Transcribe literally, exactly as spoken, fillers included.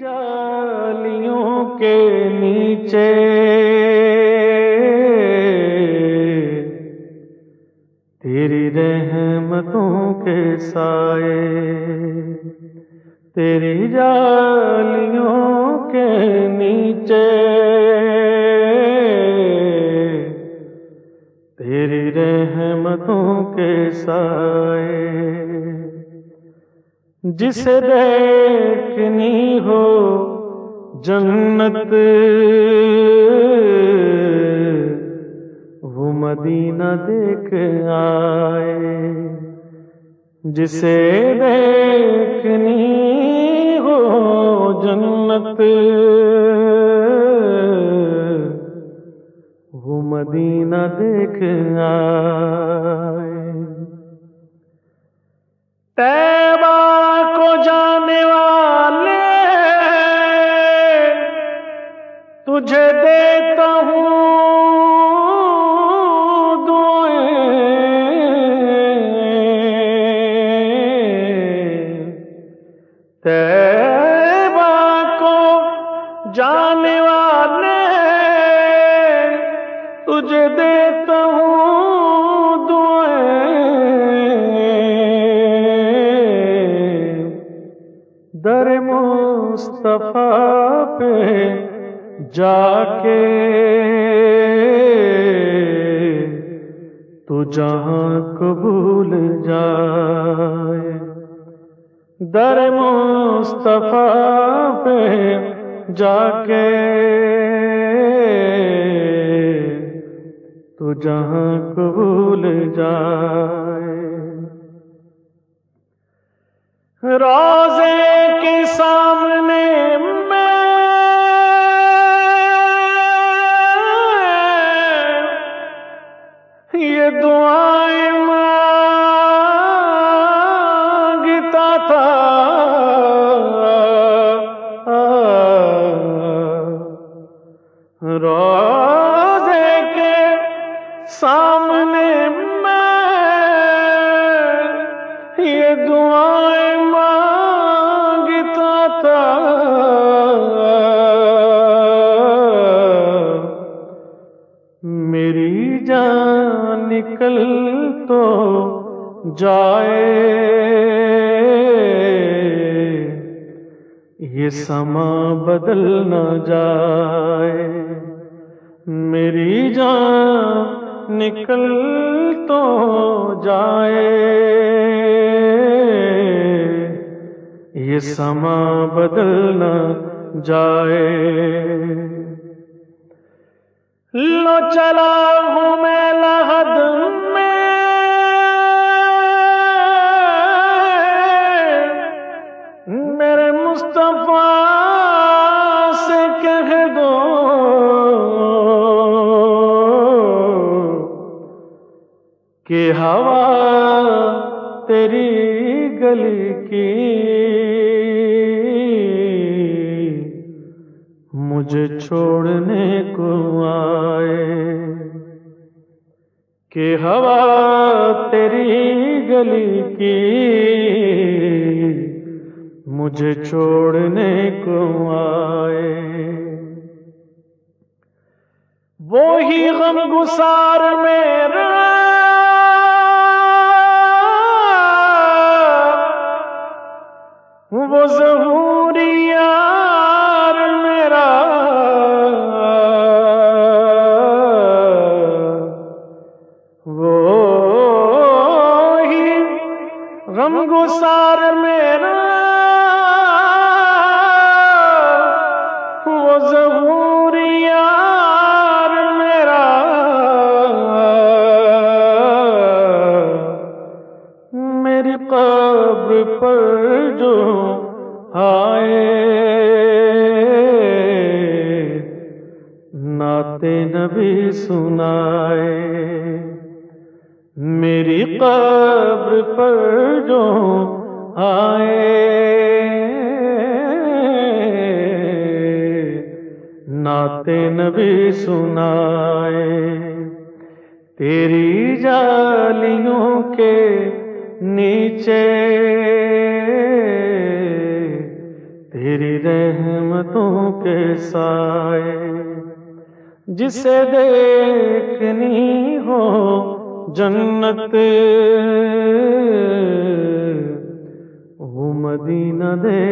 جالیوں کے نیچے تیری رحمتوں کے سائے، تیری جالیوں کے نیچے تیری رحمتوں کے سائے، جسے دیکھنی ہو جنت وہ مدینہ دیکھ آئے، جسے دیکھنی ہو جنت وہ مدینہ دیکھ آئے۔ طیبہ کو جانے والے تجھے دیتا ہوں طیبہ کو جانے والے تجھے دیتا ہوں دعائیں، در مصطفیٰ پہ جا کے تو جہاں قبول جائے، در مصطفیٰ پہ جا کے تو جہاں قبول جائے۔ روضے کے سامنے میں یہ دعائیں مانگتا تھا، روضے کے سامنے میں یہ دعائیں مانگتا تھا، میری جان نکل تو جائے، یہ سما بدل نہ جائے، میری جان نکل تو جائے، یہ سما بدل نہ جائے۔ لو چلا ہوں میں لحد میں میرے مصطفیٰ سے کہہ دو کہ ہوا تیری گلی کی مجھے چھوڑنے کو آئے، کہ ہوا تیری گلی کی مجھے چھوڑنے کو آئے، وہی غم گسار میرا وہ ظہوری یار میرا، وہی غم گسار میرا وہ ظہوری یار میرا، میری قبر پر جو آئے نعت نبی سنائے، میری قبر پر جو آئے نعت نبی سنائے، تیری جالیوں کے نیچے تیری رحمتوں کے سائے، جسے دیکھنی ہو جنت وہ مدینہ دے